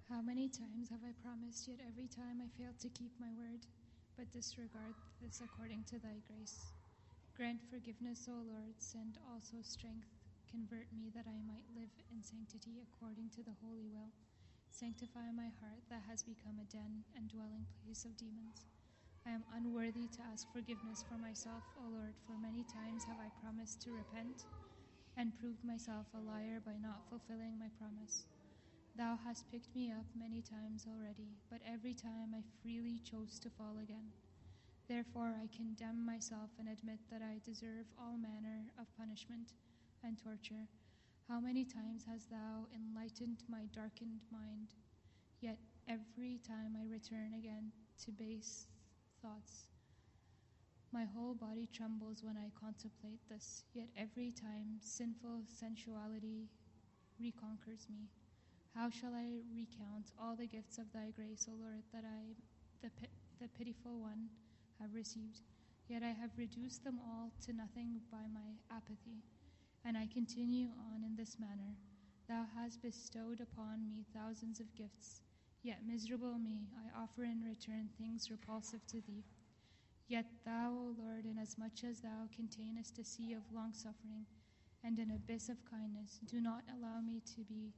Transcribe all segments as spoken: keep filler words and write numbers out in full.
How many times have I promised, yet every time I failed to keep my word, but disregard this according to thy grace. Grant forgiveness, O Lord, send also strength. Convert me that I might live in sanctity according to the holy will. Sanctify my heart that has become a den and dwelling place of demons. I am unworthy to ask forgiveness for myself, O Lord, for many times have I promised to repent and proved myself a liar by not fulfilling my promise. Thou hast picked me up many times already, but every time I freely chose to fall again. Therefore I condemn myself and admit that I deserve all manner of punishment and torture. How many times hast thou enlightened my darkened mind? Yet every time I return again to base thoughts. My whole body trembles when I contemplate this, yet every time sinful sensuality reconquers me. How shall I recount all the gifts of thy grace, O Lord, that I, the, the pitiful one, have received? Yet I have reduced them all to nothing by my apathy, and I continue on in this manner. Thou hast bestowed upon me thousands of gifts, yet miserable me, I offer in return things repulsive to thee. Yet thou, O Lord, inasmuch as thou containest a sea of long-suffering and an abyss of kindness, do not allow me to be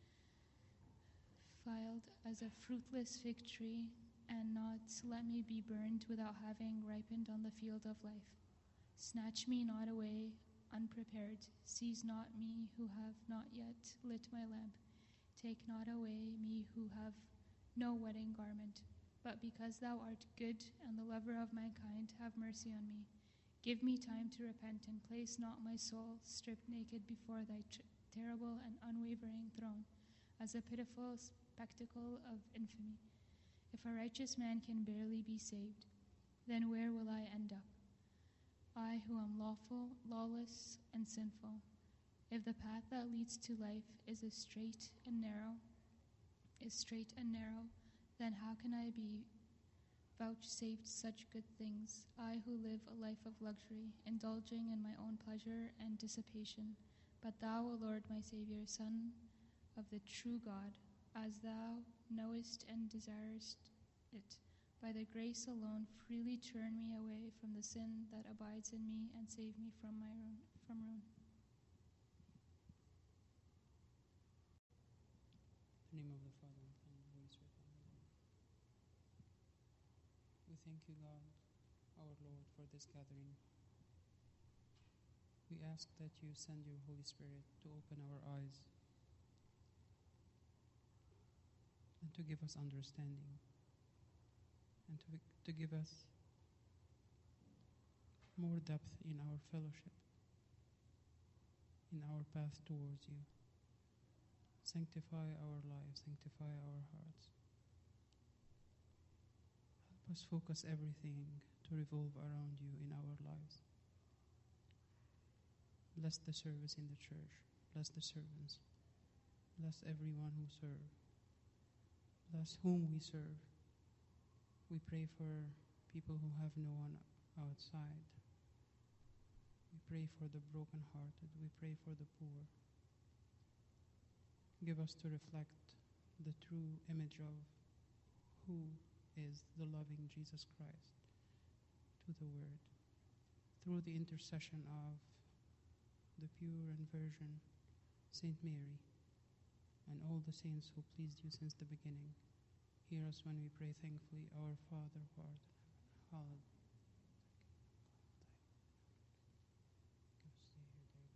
filed as a fruitless fig tree, and not let me be burned without having ripened on the field of life. Snatch me not away unprepared. Seize not me who have not yet lit my lamp. Take not away me who have no wedding garment. But because thou art good and the lover of mankind, have mercy on me. Give me time to repent, and place not my soul stripped naked before thy tr- terrible and unwavering throne, as a pitiful spectacle of infamy. If a righteous man can barely be saved, then where will I end up? I who am lawful, lawless, and sinful. If the path that leads to life is a straight and narrow, is straight and narrow, then how can I be vouchsafed such good things, I who live a life of luxury, indulging in my own pleasure and dissipation? But thou, O Lord, my Savior, Son of the true God, as thou knowest and desirest it, by the grace alone, freely turn me away from the sin that abides in me and save me from my ruin, from ruin. In the name of the Father, and the Son, and the Holy Spirit. Amen. We thank you, God, our Lord, for this gathering. We ask that you send your Holy Spirit to open our eyes and to give us understanding, and to, to give us more depth in our fellowship, in our path towards you. Sanctify our lives, sanctify our hearts. Help us focus everything to revolve around you in our lives. Bless the service in the church. Bless the servants. Bless everyone who serves. Bless whom we serve. We pray for people who have no one outside. We pray for the brokenhearted. We pray for the poor. Give us to reflect the true image of who is the loving Jesus Christ to the Word, through the intercession of the pure and virgin Saint Mary and all the saints who pleased you since the beginning. Hear us when we pray thankfully, Our Father who art in heaven, hallowed. Give us this day our daily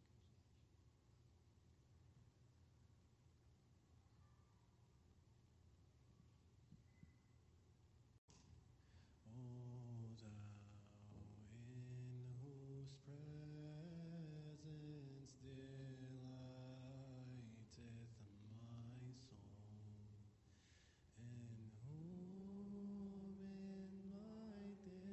bread. O thou in whose presence delighteth my soul, and whom in my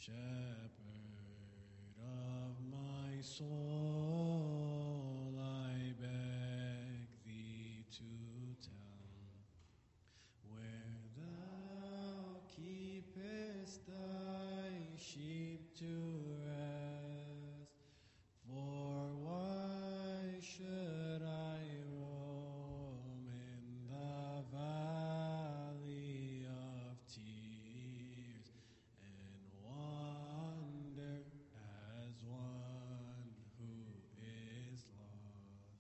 Shepherd of my soul, I beg thee to tell where thou keepest thy sheep to rest. For why should I roam in the valley of tears and wander as one who is lost?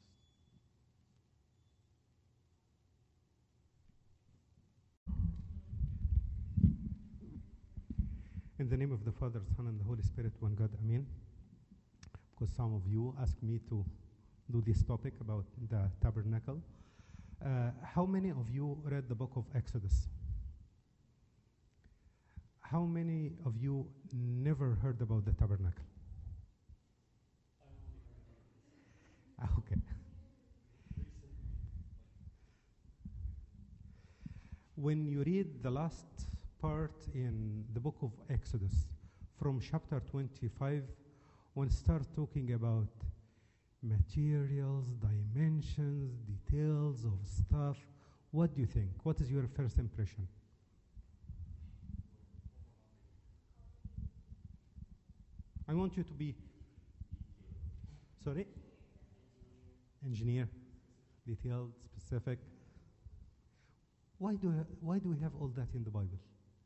In the name of the Father, Son, and the Holy Spirit, one God, Amen. Because some of you asked me to do this topic about the tabernacle. Uh, how many of you read the book of Exodus? How many of you never heard about the tabernacle? Ah, okay. When you read the last part in the book of Exodus, from chapter twenty-five, when start talking about materials, dimensions, details of stuff, what do you think? What is your first impression? I want you to be, sorry? Engineer, detailed, specific. Why do, ha- why do we have all that in the Bible?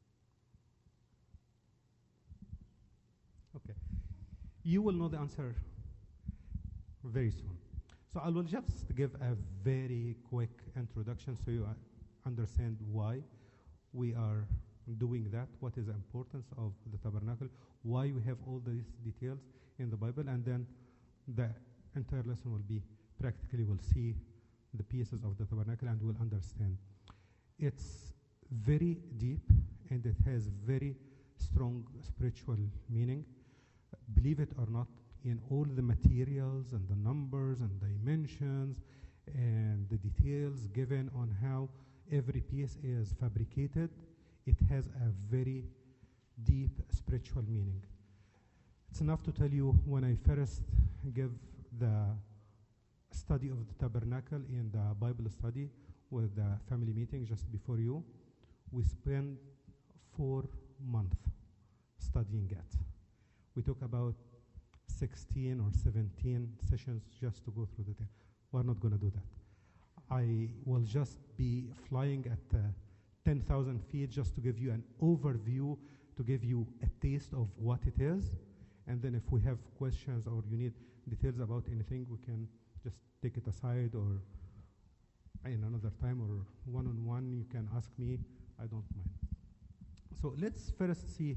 Okay. You will know the answer very soon. So I will just give a very quick introduction so you uh, understand why we are doing that, what is the importance of the tabernacle, why we have all these details in the Bible, and then the entire lesson will be practically, we'll see the pieces of the tabernacle and we'll understand. It's very deep and it has very strong spiritual meaning. Believe it or not, in all the materials and the numbers and dimensions and the details given on how every piece is fabricated, it has a very deep spiritual meaning. It's enough to tell you, when I first give the study of the tabernacle in the Bible study with the family meeting just before you, we spent four months studying it. We took about sixteen or seventeen sessions just to go through the thing. We're not going to do that. I will just be flying at uh, ten thousand feet just to give you an overview, to give you a taste of what it is. And then if we have questions or you need details about anything, we can just take it aside, or in another time, or one-on-one, you can ask me. I don't mind. So let's first see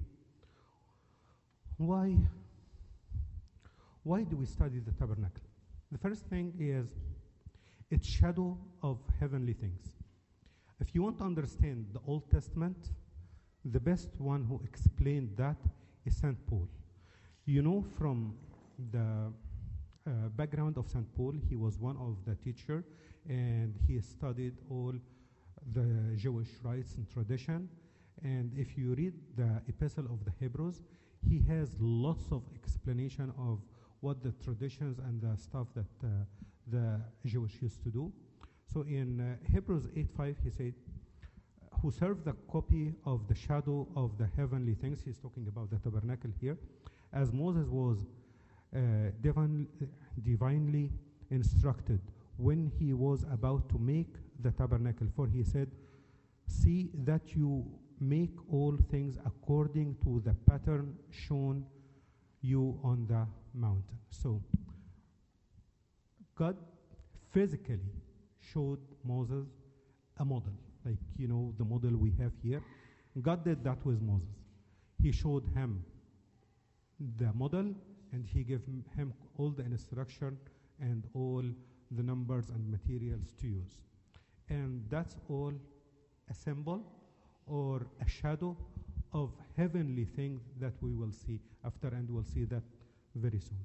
why, why do we study the tabernacle? The first thing is it's shadow of heavenly things. If you want to understand the Old Testament, the best one who explained that is Saint Paul. You know, from the uh, background of Saint Paul, he was one of the teachers, and he studied all the Jewish rites and tradition. And if you read the Epistle of the Hebrews, he has lots of explanation of what the traditions and the stuff that uh, the Jewish used to do. So in uh, Hebrews eight five, he said, who serve the copy of the shadow of the heavenly things. He's talking about the tabernacle here. As Moses was uh, divine, uh, divinely instructed when he was about to make the tabernacle. For he said, see that you make all things according to the pattern shown you on the mountain. So God physically showed Moses a model, like, you know, the model we have here. God did that with Moses. He showed him the model, and he gave m- him all the instruction and all the numbers and materials to use. And that's all a symbol or a shadow of heavenly things that we will see after, and we'll see that very soon.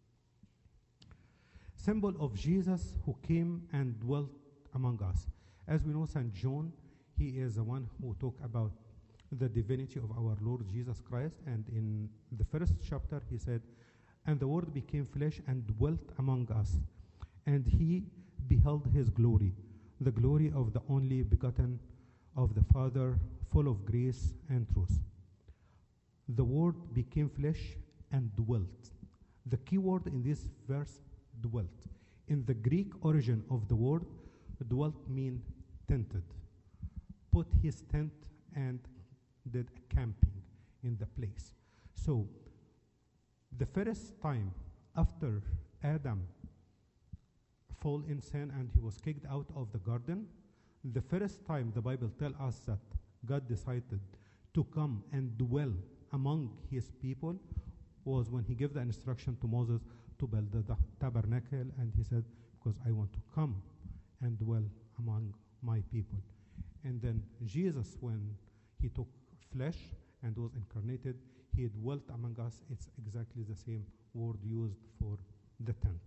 Symbol of Jesus who came and dwelt among us. As we know, Saint John, he is the one who talked about the divinity of our Lord Jesus Christ. And in the first chapter, he said, "And the Word became flesh and dwelt among us, and he beheld his glory, the glory of the only begotten of the Father, full of grace and truth." The Word became flesh and dwelt. The key word in this verse, dwelt. In the Greek origin of the word, dwelt mean tented. Put his tent and did a camping in the place. So, the first time after Adam fall in sin and he was kicked out of the garden, the first time the Bible tells us that God decided to come and dwell among his people was when he gave the instruction to Moses to build the, the tabernacle, and he said, because I want to come and dwell among my people. And then Jesus, when he took flesh and was incarnated, he dwelt among us. It's exactly the same word used for the tent.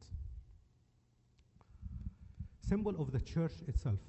Symbol of the church itself.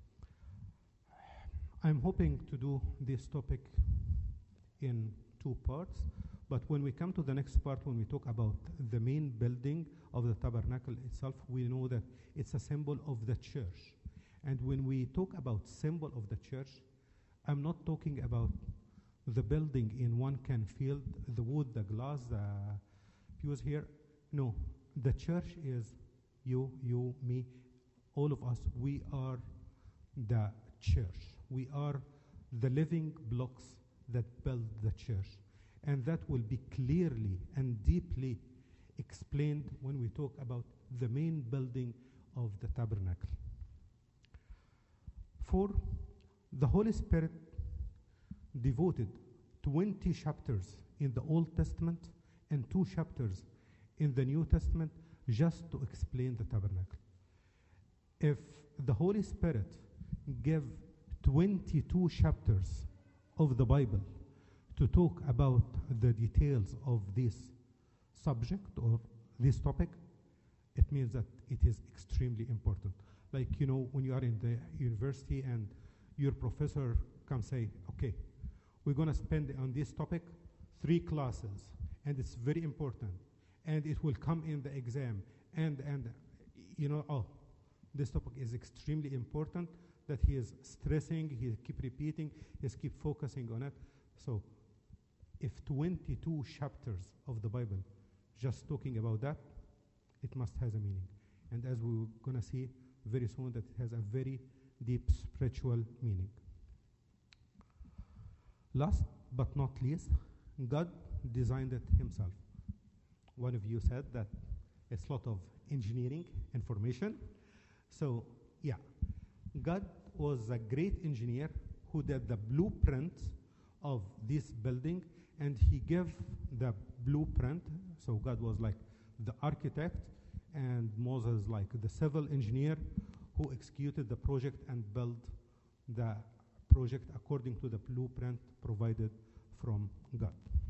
I'm hoping to do this topic in two parts, but when we come to the next part, when we talk about the main building of the tabernacle itself, we know that it's a symbol of the church. And when we talk about symbol of the church, I'm not talking about the building in one can field, the wood, the glass, the pews here. No, the church is you, you, me, all of us. We are the church. We are the living blocks that build the church. And that will be clearly and deeply explained when we talk about the main building of the tabernacle. For the Holy Spirit devoted twenty chapters in the Old Testament and two chapters in the New Testament just to explain the tabernacle. If the Holy Spirit gave twenty-two chapters of the Bible to talk about the details of this subject or this topic, it means that it is extremely important. Like, you know, when you are in the university and your professor comes say, okay, we're going to spend on this topic three classes, and it's very important, and it will come in the exam, and, and you know, oh, this topic is extremely important, that he is stressing, he keep repeating, he keep focusing on it. So if twenty-two chapters of the Bible just talking about that, it must has a meaning. And as we're going to see very soon, that it has a very deep spiritual meaning. Last but not least, God designed it himself. One of you said that it's a lot of engineering information. So, yeah, God was a great engineer who did the blueprint of this building, and he gave the blueprint. So God was like the architect, and Moses like the civil engineer who executed the project and built the project according to the blueprint provided from God.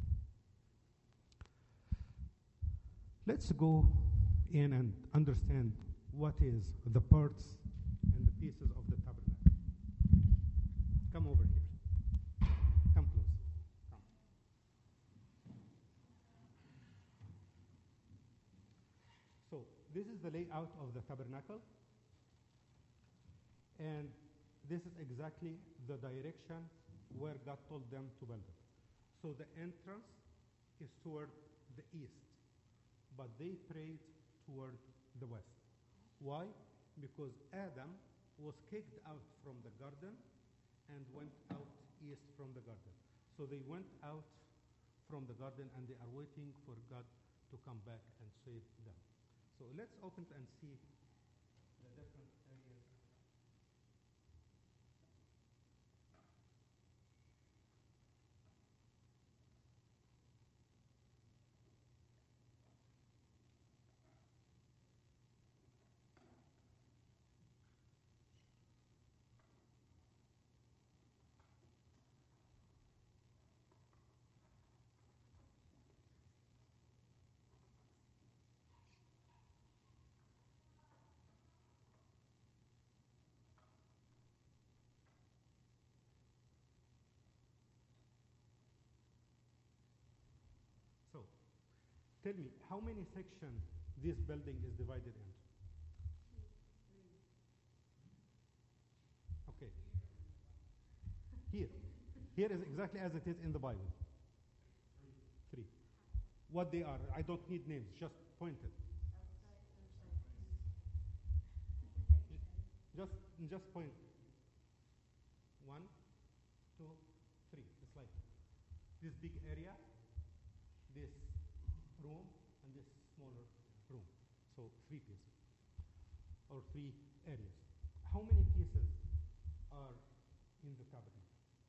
Let's go in and understand what is the parts and the pieces of the tabernacle. Come over here. Come close. Come. So this is the layout of the tabernacle. And this is exactly the direction where God told them to build it. So the entrance is toward the east, but they prayed toward the west. Why? Because Adam was kicked out from the garden and went out east from the garden. So they went out from the garden and they are waiting for God to come back and save them. So let's open it and see the different areas. tell me, how many sections this building is divided into? Okay. Here. Here is exactly as it is in the Bible. Three. What they are, I don't need names, just point it. Just, just point. One, two, three. It's like this big area, this room, and this smaller room. So three pieces, or three areas. How many pieces are in the tabernacle?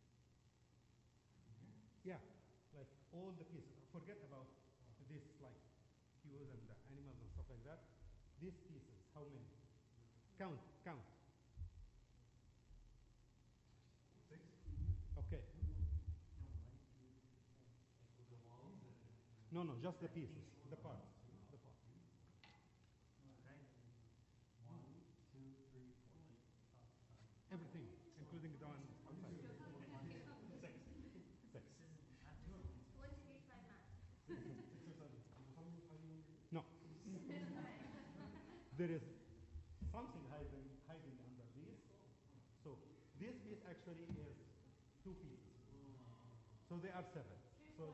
Yeah, like all the pieces. Forget about this, like cues and the animals and stuff like that. These pieces, how many? Count, count. Six. Okay. No, no, just the pieces, the parts, the parts. Everything, including the one outside. Six. Six. No. There is something hiding, hiding under these. So this piece actually is two pieces. So they are seven. So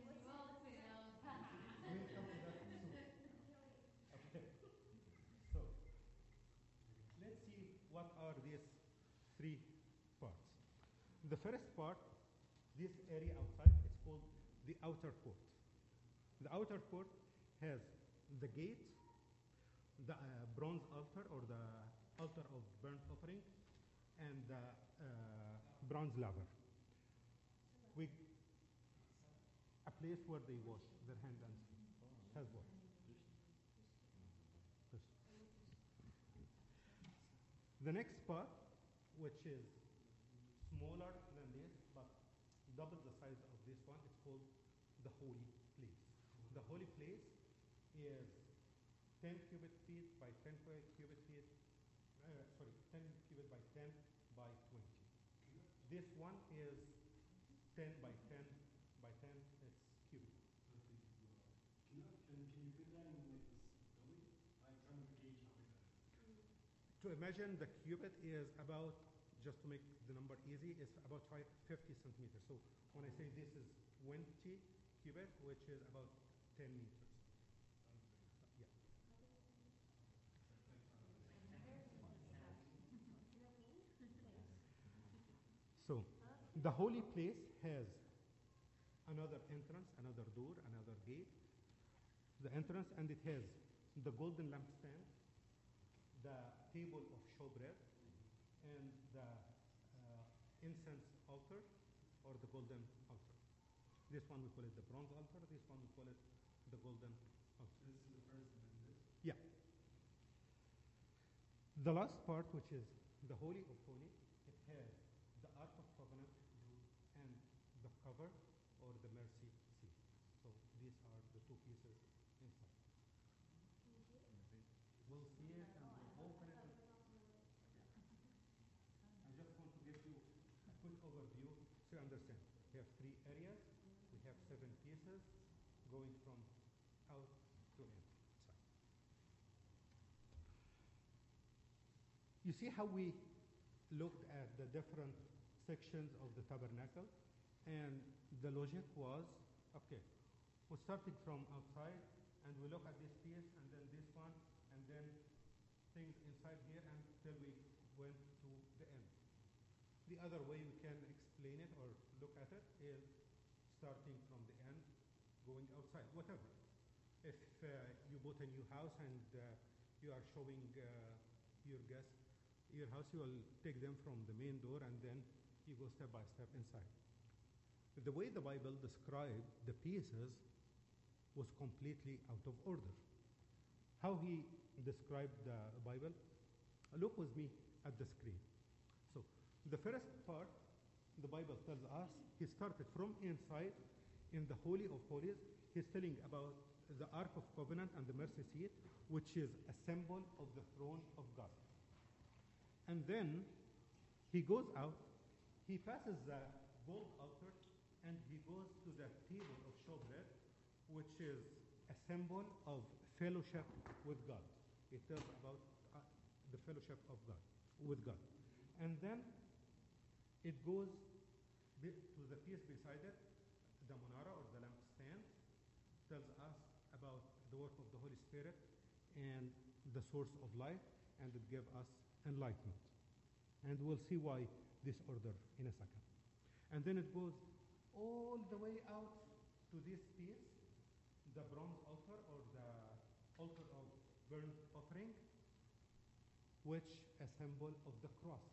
we'll come to that soon. Okay. So let's see what are these three parts. The first part, this area outside, it's called the outer court. The outer court has the gate, the uh, bronze altar or the altar of burnt offering, and the uh, bronze laver. We, a place where they wash their hands and feet. Has what? The next part, which is smaller than this, but double the size of this one, it's called the holy place. The holy place is ten cubic feet by ten cubic feet, uh, sorry, ten cubic by ten by twenty. This one is ten by ten by ten, it's cubic. Can you, can, can you put that in like this building? I'm trying to gauge how big that is. To imagine the cubit is about, just to make the number easy, is about five, fifty centimeters. So when I say this is twenty cubit, which is about ten meters. Yeah. So the holy place has another entrance, another door, another gate. The entrance, and it has the golden lampstand, the table of showbread, and the uh, incense altar, or the golden altar. This one we call it the bronze altar, this one we call it the golden altar. This is the first and then this? Yeah. The last part, which is the Holy of Holies, it has the Ark of Covenant and the cover, or the mercy seat. So these are the two pieces inside. We'll see it and we'll open it. I just want to give you a quick overview so you understand. We have three areas. We have seven pieces going from out to inside. You see how we looked at the different sections of the tabernacle, and the logic was, okay, we're starting from outside, and we look at this piece, and then this one, and then things inside here until we went to the end. The other way we can explain it or look at it is starting from the end, going outside, whatever. If uh, you bought a new house and uh, you are showing uh, your guests your house, you will take them from the main door and then you go step by step inside. The way the Bible described the pieces was completely out of order. How he described the Bible, look with me at the screen. So the first part, the Bible tells us, he started from inside in the Holy of Holies. He's telling about the Ark of Covenant and the mercy seat, which is a symbol of the throne of God. And then he goes out, he passes the gold altar, and he goes to the table of showbread, which is a symbol of fellowship with God. It tells about uh, the fellowship of God, with God. And then it goes be- to the piece beside it, the menorah or the lampstand, tells us about the work of the Holy Spirit and the source of life, and it gives us enlightenment. And we'll see why this order in a second. And then it goes all the way out to this piece, the bronze altar or the altar of burnt offering, which a symbol of the cross.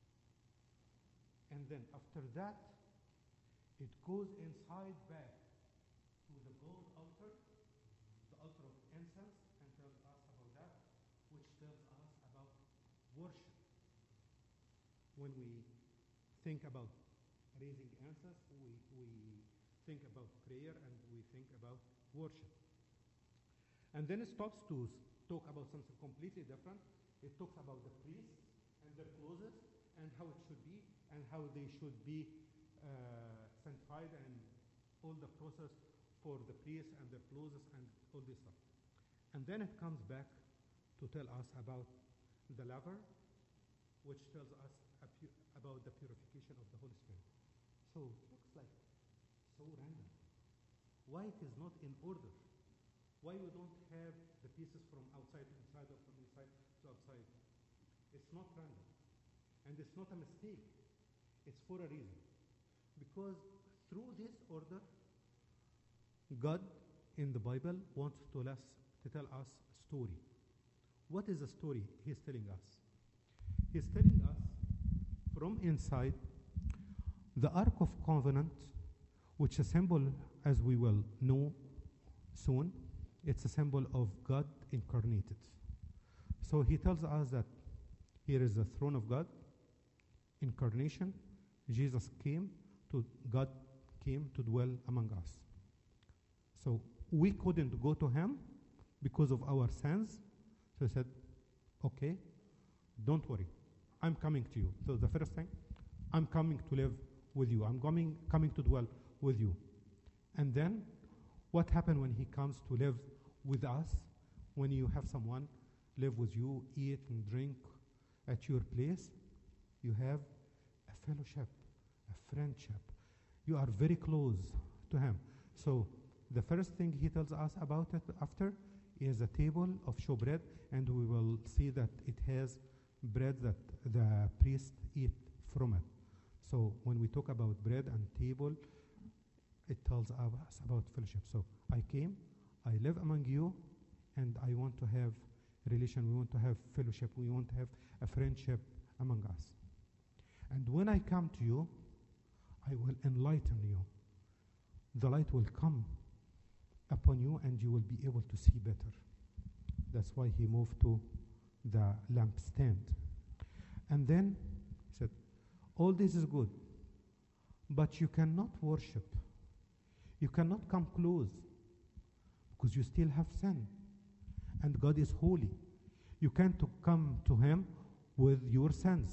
And then after that, it goes inside back to the gold altar, the altar of incense, and tells us about that, which tells us about worship. When we think about raising incense, we, we think about prayer and we think about worship. And then it stops to s- talk about something completely different. It talks about the priests and their clothes and how it should be and how they should be uh, sanctified and all the process for the priests and their clothes and all this stuff. And then it comes back to tell us about the laver, which tells us a pu- about the purification of the Holy Spirit. So it looks like so random. Why it is not in order? Why we don't have the pieces from outside to inside or from inside to outside? It's not random. And it's not a mistake. It's for a reason. Because through this order, God in the Bible wants to, us, to tell us a story. What is the story he's telling us? He's telling us from inside the Ark of Covenant, which is a symbol, as we will know soon, it's a symbol of God incarnated. So he tells us that here is the throne of God, incarnation. Jesus came to, God came to dwell among us. So we couldn't go to him because of our sins. So he said, okay, don't worry. I'm coming to you. So the first thing, I'm coming to live with you. I'm coming, coming to dwell with you. And then what happened when he comes to live with us? When you have someone live with you, eat and drink at your place, you have a fellowship, a friendship. You are very close to him. So the first thing he tells us about it after is a table of showbread, and we will see that it has bread that the priest eat from it. So when we talk about bread and table, it tells us about fellowship. So I came, I live among you, and I want to have relation, we want to have fellowship, we want to have a friendship among us. And when I come to you, I will enlighten you. The light will come upon you and you will be able to see better. That's why he moved to the lampstand. And then he said, all this is good, but you cannot worship. You cannot come close because you still have sin. And God is holy. You can't to come to him with your sins.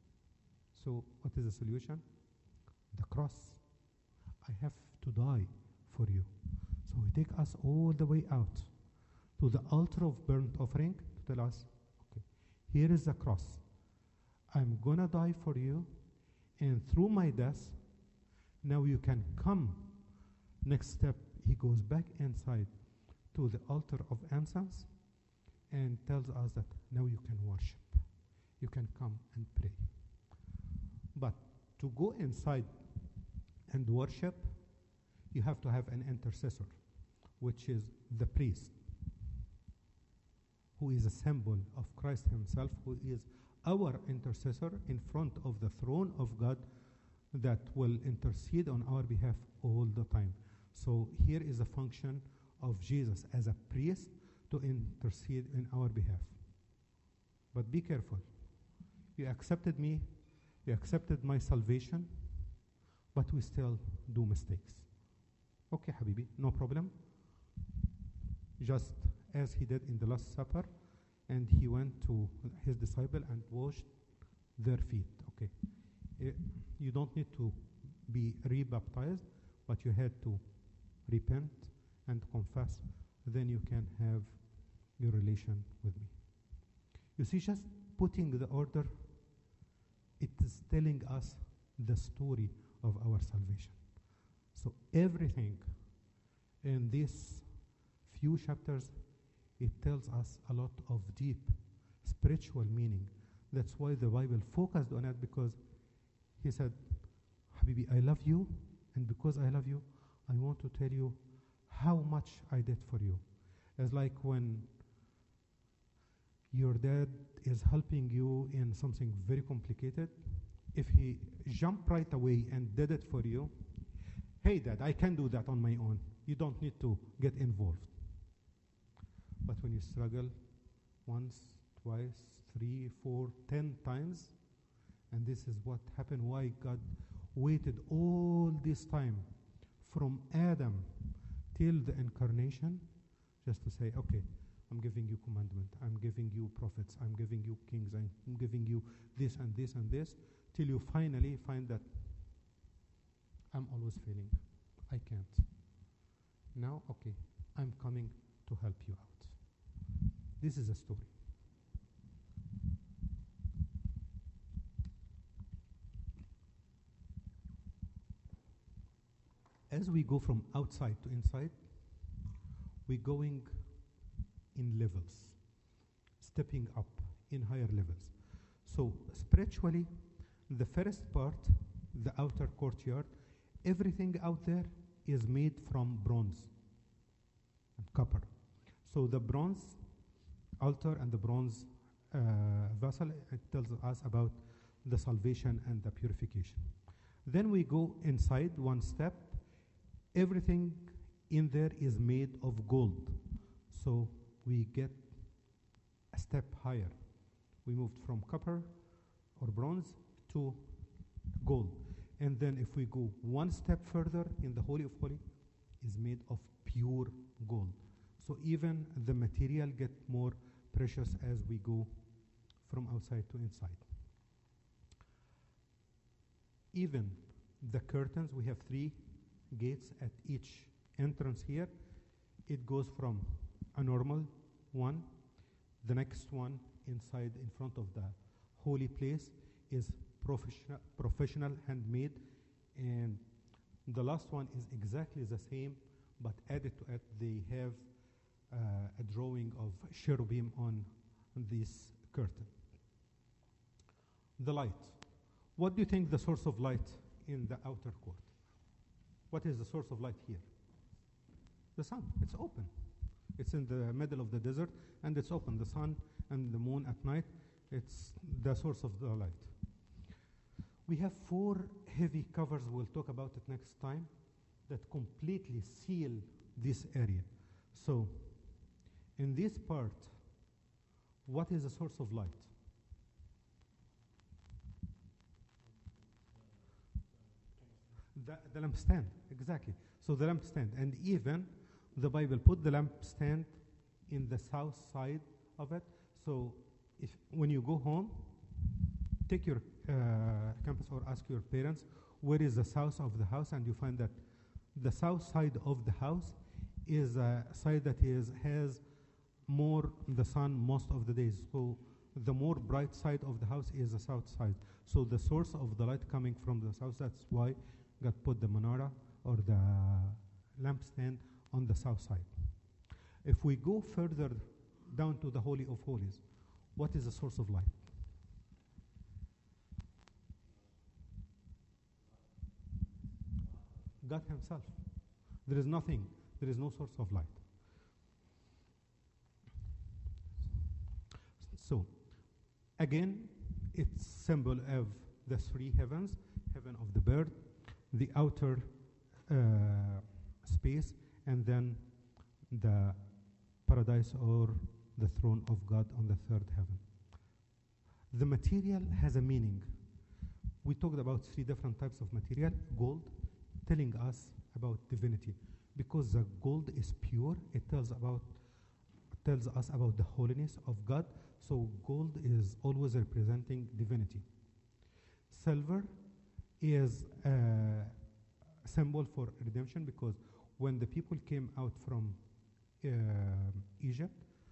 So what is the solution? The cross. I have to die for you. So he take us all the way out to the altar of burnt offering to tell us, okay, here is the cross. I'm gonna die for you, and through my death, now you can come. Next step, he goes back inside to the altar of incense and tells us that now you can worship. You can come and pray. But to go inside and worship, you have to have an intercessor, which is the priest, who is a symbol of Christ himself, who is our intercessor in front of the throne of God that will intercede on our behalf all the time. So here is a function of Jesus as a priest to intercede in our behalf. But be careful. You accepted me, you accepted my salvation, but we still do mistakes. Okay, Habibi, no problem. Just as he did in the Last Supper, and he went to his disciple and washed their feet. Okay, Eh, you don't need to be rebaptized, but you had to repent and confess then you can have your relation with me. You see, just putting the order, it is telling us the story of our salvation. So everything in these few chapters, it tells us a lot of deep spiritual meaning. That's why the Bible focused on it, because he said, Habibi, I love you, and because I love you, I want to tell you how much I did for you. It's like when your dad is helping you in something very complicated. If he jumped right away and did it for you, hey dad, I can do that on my own. You don't need to get involved. But when you struggle once, twice, three, four, ten times, and this is what happened, why God waited all this time from Adam till the incarnation, just to say, okay, I'm giving you commandment, I'm giving you prophets, I'm giving you kings, I'm giving you this and this and this, till you finally find that I'm always failing. I can't. Now, okay, I'm coming to help you out. This is a story. As we go from outside to inside, we're going in levels, stepping up in higher levels. So spiritually, the first part, the outer courtyard, everything out there is made from bronze and copper. So the bronze altar and the bronze uh, vessel, it tells us about the salvation and the purification. Then we go inside one step. Everything in there is made of gold. So we get a step higher. We moved from copper or bronze to gold. And then if we go one step further, in the Holy of Holies is made of pure gold. So even the material get more precious as we go from outside to inside. Even the curtains, we have three gates at each entrance here. It goes from a normal one. The next one inside in front of the holy place is professional, professional handmade, and the last one is exactly the same, but added to it they have uh, a drawing of cherubim on this curtain. The light. What do you think the source of light in the outer court? What is the source of light here? The sun. It's open. It's in the middle of the desert, and it's open. The sun and the moon at night, it's the source of the light. We have four heavy covers, we'll talk about it next time, that completely seal this area. So, in this part, what is the source of light? The, the lampstand, exactly. So the lampstand, and even the Bible put the lampstand in the south side of it. So if when you go home, take your uh, campus or ask your parents, where is the south of the house? And you find that the south side of the house is a side that is has more the sun most of the days. So the more bright side of the house is the south side. So the source of the light coming from the south, that's why God put the menorah or the lampstand on the south side. If we go further down to the Holy of Holies, what is the source of light? God himself. There is nothing, there is no source of light. So, again, it's symbol of the three heavens, heaven of the bird, the outer uh, space, and then the paradise or the throne of God on the third heaven. The material has a meaning. We talked about three different types of material. Gold, telling us about divinity. Because the gold is pure, it tells about tells us about the holiness of God. So gold is always representing divinity. Silver is a symbol for redemption, because when the people came out from uh, Egypt,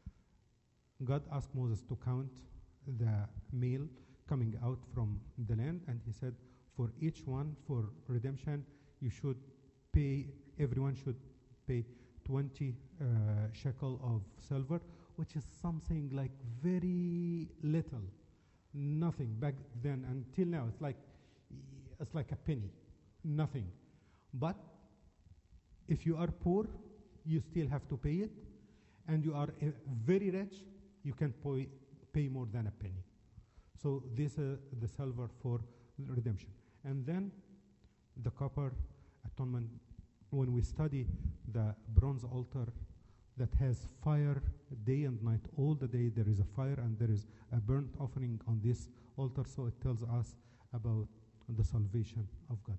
God asked Moses to count the male coming out from the land, and he said, for each one, for redemption, you should pay, everyone should pay twenty uh, shekel of silver, which is something like very little, nothing back then until now. It's like it's like a penny, nothing. But if you are poor, you still have to pay it, and you are uh, very rich, you can pay pay more than a penny. So this is uh, the silver for redemption, and then the copper atonement. When we study the bronze altar that has fire day and night, all the day there is a fire and there is a burnt offering on this altar, so it tells us about the salvation of God.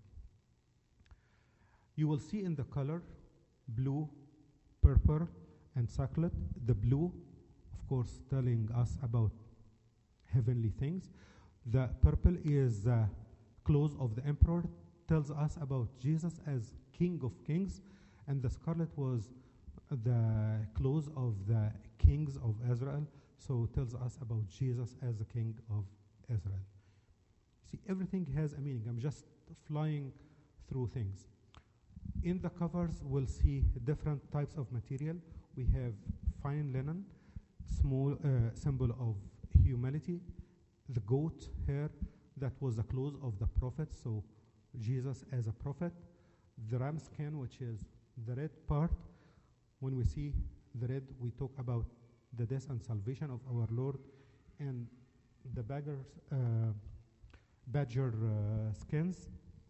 You will see in the color blue, purple, and scarlet. The blue, of course, telling us about heavenly things. The purple is the clothes of the emperor, tells us about Jesus as King of Kings, and the scarlet was the clothes of the kings of Israel, so tells us about Jesus as the King of Israel. See, everything has a meaning. I'm just flying through things. In the covers, we'll see different types of material. We have fine linen, small uh, symbol of humility. The goat hair, that was the clothes of the prophet, so Jesus as a prophet. The ram skin, which is the red part. When we see the red, we talk about the death and salvation of our Lord. And the badger, uh, badger uh, skins,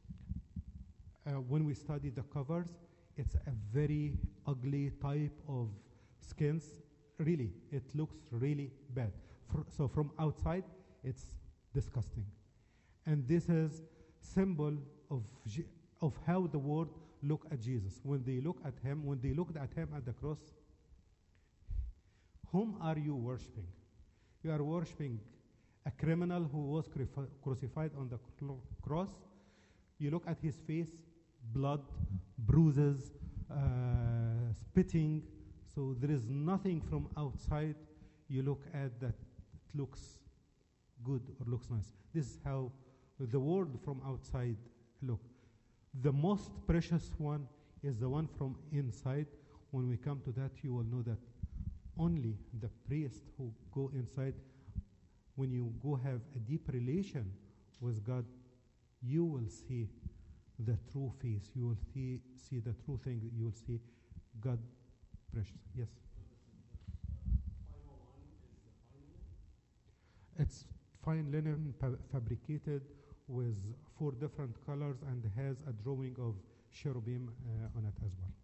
uh, when we study the covers, it's a very ugly type of skins. Really, it looks really bad. For, so from outside, it's disgusting. And this is symbol of Je- of how the world look at Jesus. When they look at him, when they looked at him at the cross, whom are you worshiping? You are worshiping a criminal who was cruci- crucified on the cl- cross. You look at his face, blood, bruises, uh, spitting. So there is nothing from outside you look at that it looks good or looks nice. This is how the world from outside look. The most precious one is the one from inside. When we come to that, you will know that only the priest who go inside, when you go have a deep relation with God, you will see the true face. You will see, see the true thing. You will see God precious. Yes? It's fine linen fa- fabricated with four different colors and has a drawing of cherubim uh, on it as well.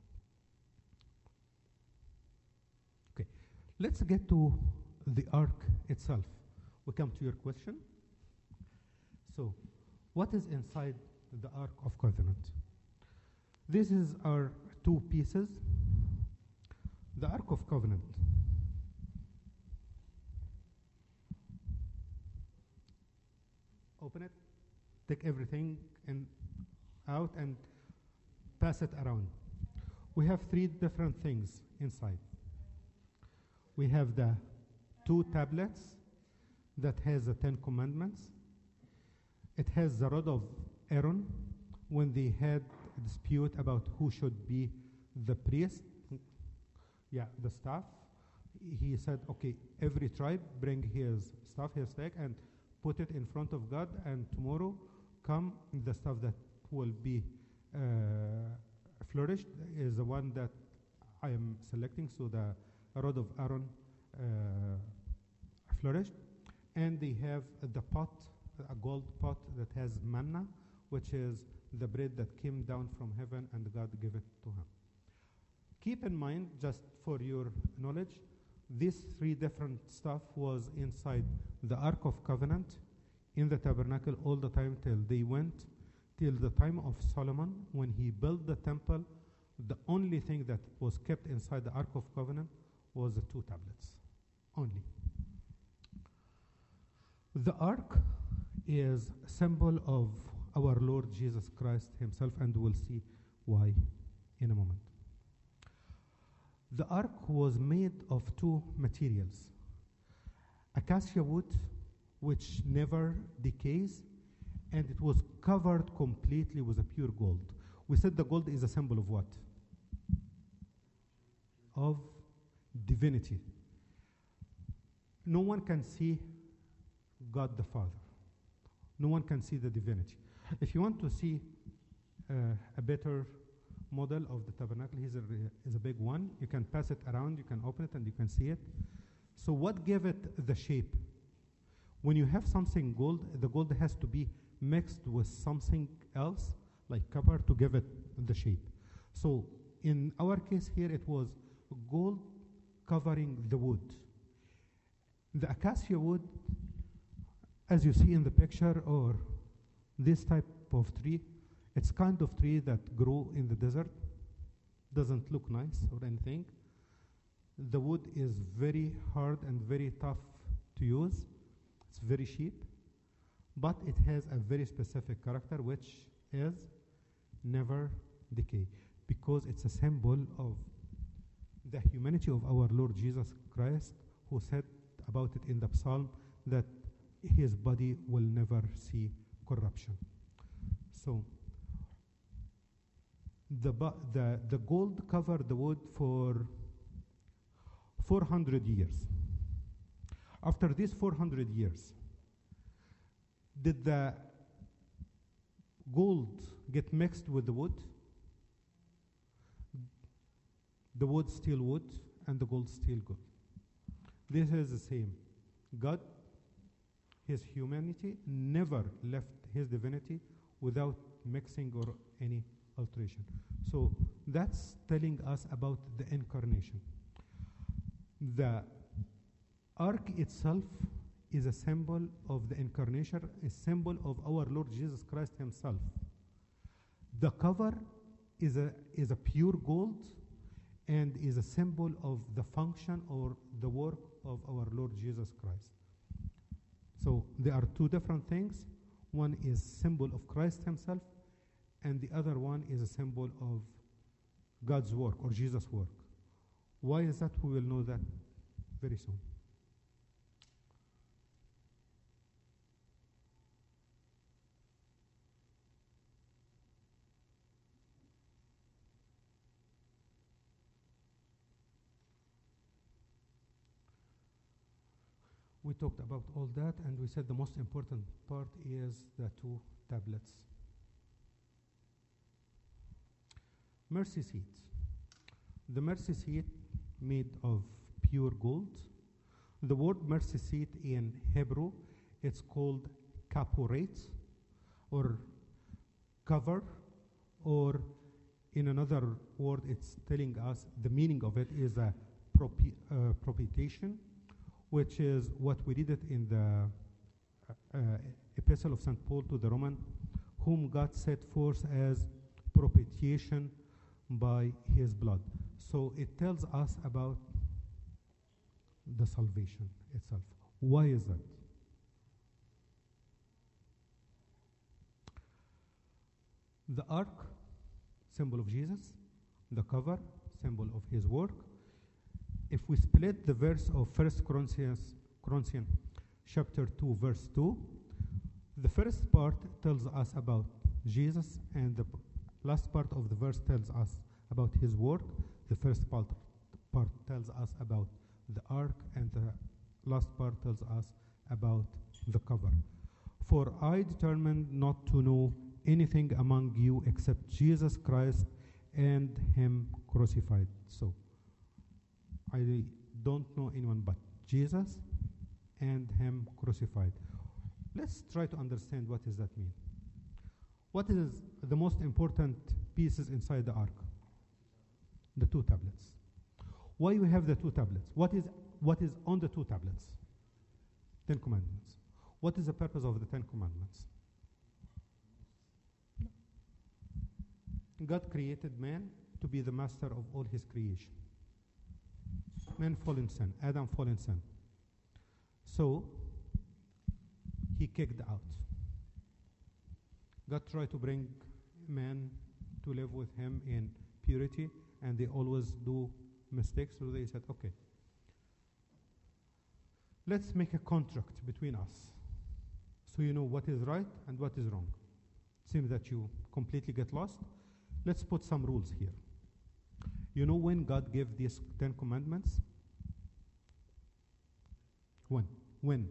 Okay, let's get to the ark itself. We come to your question. So, what is inside the Ark of Covenant? This is our two pieces. The Ark of Covenant. Open it. Take everything and out and pass it around. We have three different things inside. We have the two tablets that has the Ten Commandments. It has the rod of Aaron when they had a dispute about who should be the priest. Yeah, the staff. He said, okay, every tribe bring his staff, his staff, and put it in front of God, and tomorrow come the stuff that will be uh, flourished is the one that I am selecting. So the rod of Aaron uh, flourished, and they have the pot, a gold pot that has manna, which is the bread that came down from heaven, and God gave it to him. Keep in mind, just for your knowledge, these three different stuff was inside the Ark of Covenant in the tabernacle all the time till they went till the time of Solomon when he built the temple. The only thing that was kept inside the Ark of Covenant was the two tablets only. The Ark is a symbol of our Lord Jesus Christ himself, and we'll see why in a moment. The ark was made of two materials: acacia wood, which never decays, and it was covered completely with a pure gold. We said the gold is a symbol of what? Of divinity. No one can see God the Father. No one can see the divinity. If you want to see uh, a better model of the tabernacle, here's a, is a big one. You can pass it around, you can open it, and you can see it. So what gave it the shape? When you have something gold, the gold has to be mixed with something else, like copper, to give it the shape. So in our case here, it was gold covering the wood. The acacia wood, as you see in the picture, or this type of tree, it's kind of tree that grow in the desert. Doesn't look nice or anything. The wood is very hard and very tough to use. It's very cheap, but it has a very specific character, which is never decay, because it's a symbol of the humanity of our Lord Jesus Christ, who said about it in the psalm that his body will never see corruption. So the, bu- the, the gold covered the wood for four hundred years. After these four hundred years, did the gold get mixed with the wood? The wood still wood, and the gold still gold. This is the same. God, his humanity, never left his divinity without mixing or any alteration. So that's telling us about the incarnation. The ark itself is a symbol of the incarnation, a symbol of our Lord Jesus Christ himself. The cover is a, is a pure gold and is a symbol of the function or the work of our Lord Jesus Christ. So there are two different things. One is symbol of Christ himself, and the other one is a symbol of God's work or Jesus' work. Why is that? We will know that very soon. We talked about all that, and we said the most important part is the two tablets. Mercy seat. The mercy seat made of pure gold. The word mercy seat in Hebrew, it's called kaporet, or cover, or in another word, it's telling us the meaning of it is a propi- uh, propitiation, which is what we read it in the uh, uh, Epistle of Saint Paul to the Roman, whom God set forth as propitiation by his blood. So it tells us about the salvation itself. Why is that? The ark, symbol of Jesus. The cover, symbol of his work. If we split the verse of First Corinthians, Corinthians chapter two, verse two, the first part tells us about Jesus, and the p- last part of the verse tells us about his work. The first part, part tells us about the ark, and the last part tells us about the cover. For I determined not to know anything among you except Jesus Christ and him crucified. So I don't know anyone but Jesus and him crucified. Let's try to understand what does that mean. What is the most important pieces inside the ark? The two tablets. Why we have the two tablets? What is what is on the two tablets? Ten Commandments. What is the purpose of the Ten Commandments? God created man to be the master of all his creation. Man fall in sin. Adam fall in sin. So he kicked out. God tried to bring man to live with him in purity, and they always do mistakes. So they said, okay, let's make a contract between us so you know what is right and what is wrong. Seems that you completely get lost. Let's put some rules here. You know when God gave these Ten Commandments? When? When?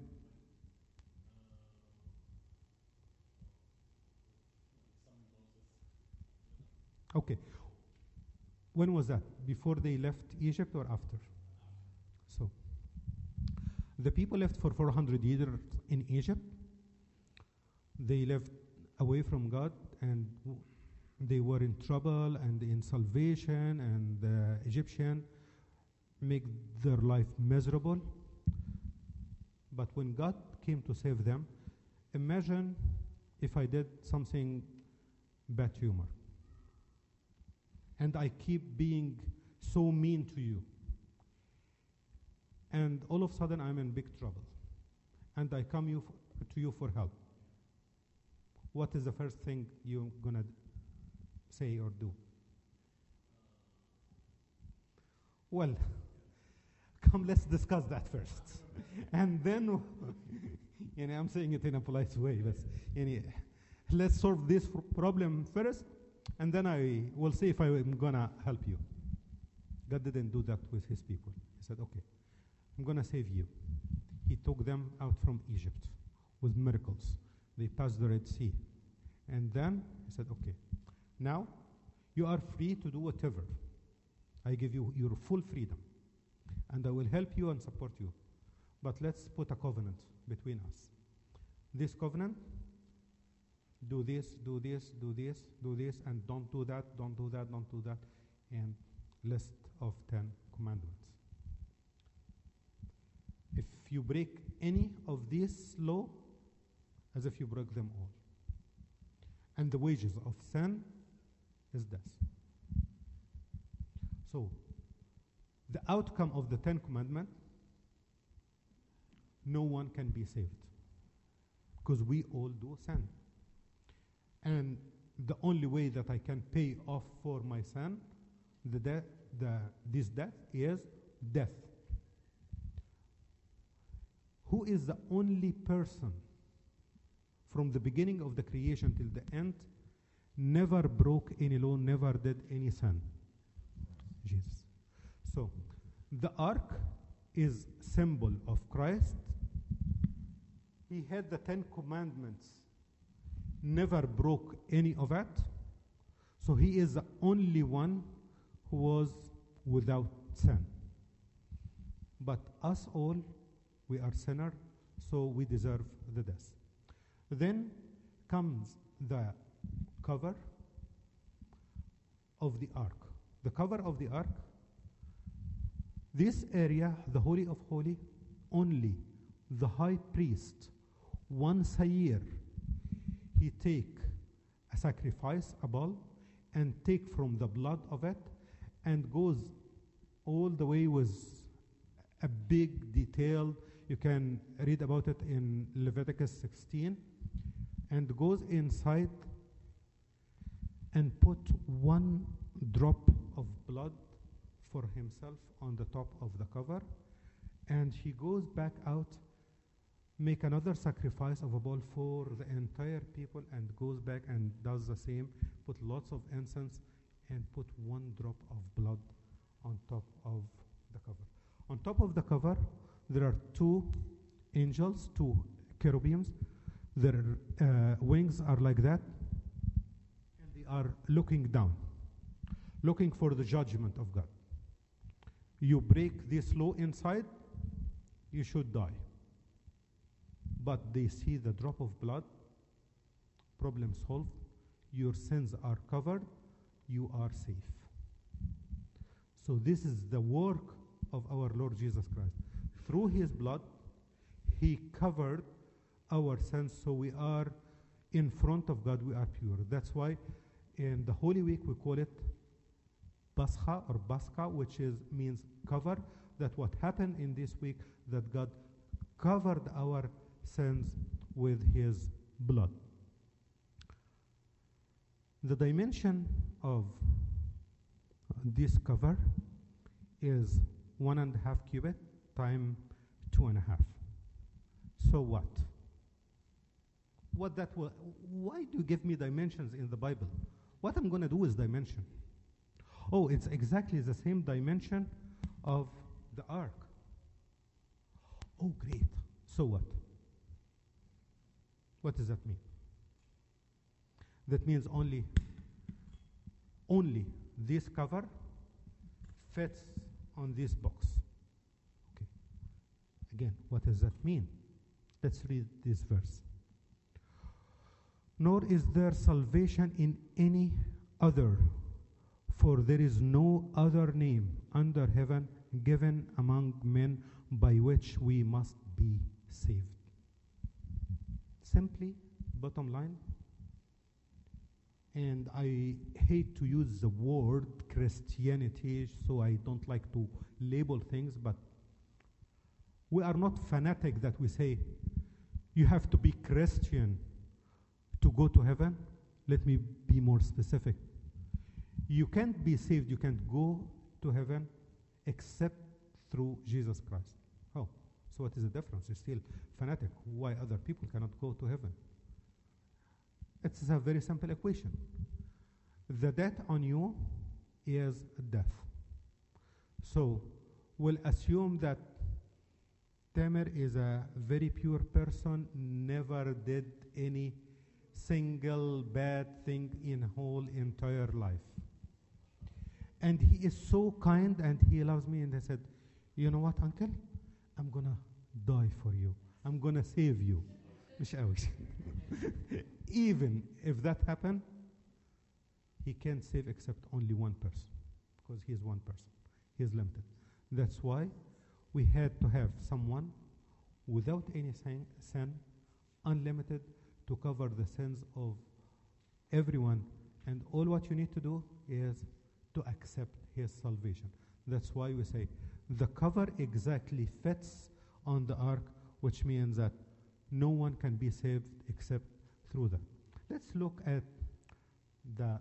Okay. When was that? Before they left Egypt or after? So, the people left for four hundred years in Egypt. They left away from God, and w- they were in trouble and in salvation, and the Egyptian make their life miserable. But when God came to save them, imagine if I did something bad humor, and I keep being so mean to you, and all of a sudden I'm in big trouble, and I come you f- to you for help. What is the first thing you're gonna d- say or do? Well, come, let's discuss that first, and then, you know, I'm saying it in a polite way, but you know, let's solve this f- problem first, and then I will see if I am gonna help you. God didn't do that with his people. He said, okay, I'm gonna save you. He took them out from Egypt with miracles. They passed the Red Sea. And then he said, okay, now you are free to do whatever. I give you your full freedom. And I will help you and support you. But let's put a covenant between us. This covenant, do this, do this, do this, do this, and don't do that, don't do that, don't do that, and list of ten commandments. If you break any of this law, as if you broke them all. And the wages of sin is death. So, the outcome of the Ten Commandments, no one can be saved. Because we all do sin. And the only way that I can pay off for my sin, the de- the, this death, is death. Who is the only person from the beginning of the creation till the end never broke any law, never did any sin? Jesus. So, the ark is symbol of Christ. He had the Ten Commandments, never broke any of it. So he is the only one who was without sin. But us all, we are sinners, so we deserve the death. Then comes the cover of the ark. The cover of the ark, this area, the Holy of Holy, only the high priest, once a year, he take a sacrifice, a bull, and take from the blood of it, and goes all the way with a big detail. You can read about it in Leviticus sixteen, and goes inside and put one drop of blood for himself on the top of the cover, and he goes back out, make another sacrifice of a bull for the entire people, and goes back and does the same, put lots of incense, and put one drop of blood on top of the cover. On top of the cover, there are two angels, two cherubims. Their uh, wings are like that, and they are looking down, looking for the judgment of God. You break this law inside, you should die. But they see the drop of blood, problem solved, your sins are covered, you are safe. So this is the work of our Lord Jesus Christ. Through his blood, he covered our sins, so we are in front of God, we are pure. That's why in the Holy Week we call it Pascha or Pascha, which is means cover. That what happened in this week, that God covered our sins with his blood. The dimension of this cover is one and a half cubit times two and a half. So what? What that will, why do you give me dimensions in the Bible? What I'm going to do is dimension. Oh, it's exactly the same dimension of the ark. Oh, great. So what? What does that mean? That means only, only this cover fits on this box. Okay. Again, what does that mean? Let's read this verse. Nor is there salvation in any other, for there is no other name under heaven given among men by which we must be saved. Simply, bottom line, and I hate to use the word Christianity, so I don't like to label things, but we are not fanatic that we say, you have to be Christian to go to heaven. Let me be more specific. You can't be saved, you can't go to heaven except through Jesus Christ. Oh, so what is the difference? You're still fanatic. Why other people cannot go to heaven? It's a very simple equation. The debt on you is death. So we'll assume that Tamer is a very pure person, never did any single bad thing in whole entire life. And he is so kind and he loves me, and I said, you know what, uncle? I'm gonna die for you. I'm gonna save you. مش قوي. Even if that happened, he can't save except only one person, because he is one person. He is limited. That's why we had to have someone without any sin, sin, unlimited, to cover the sins of everyone. And all what you need to do is to accept his salvation. That's why we say the cover exactly fits on the ark, which means that no one can be saved except through that. Let's look at the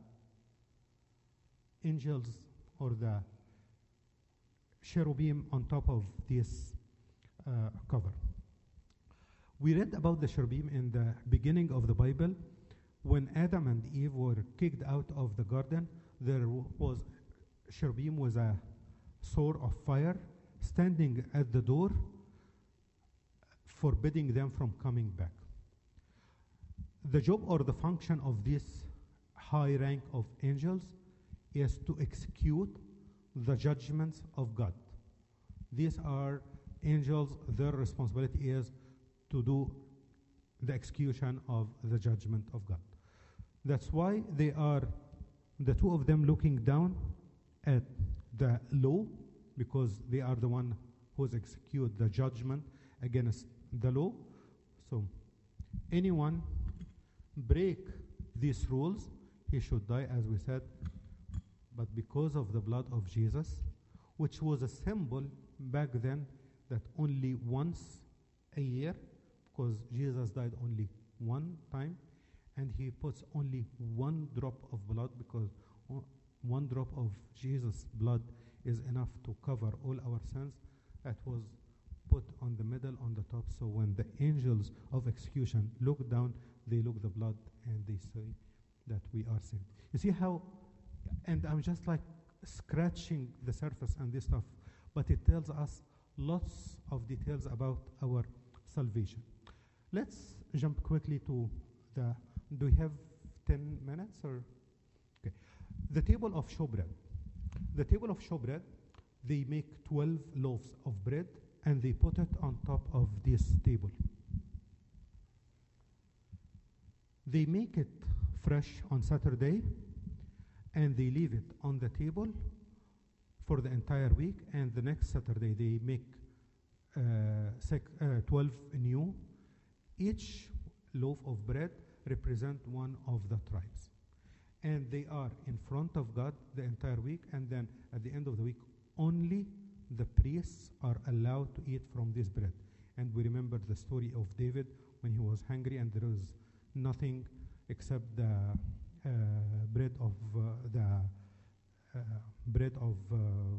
angels or the cherubim on top of this uh, cover. We read about the cherubim in the beginning of the Bible. When Adam and Eve were kicked out of the garden, there was cherubim with a sword of fire standing at the door, forbidding them from coming back. The job or the function of this high rank of angels is to execute the judgments of God. These are angels, their responsibility is to do the execution of the judgment of God. That's why they are, the two of them, looking down at the law, because they are the one who's execute the judgment against the law. So anyone break these rules, he should die, as we said. But because of the blood of Jesus, which was a symbol back then that only once a year, because Jesus died only one time, and he puts only one drop of blood, because one drop of Jesus' blood is enough to cover all our sins. That was put on the middle, on the top, so when the angels of execution look down, they look the blood and they say that we are saved. You see how, and I'm just like scratching the surface and this stuff, but it tells us lots of details about our salvation. Let's jump quickly to the, do we have ten minutes or? Okay. The table of showbread. The table of showbread, they make twelve loaves of bread and they put it on top of this table. They make it fresh on Saturday and they leave it on the table for the entire week, and the next Saturday they make uh, sec, uh, twelve new. Each loaf of bread represent one of the tribes. And they are in front of God the entire week, and then at the end of the week, only the priests are allowed to eat from this bread. And we remember the story of David when he was hungry and there was nothing except the uh, bread of uh, the uh, bread of uh,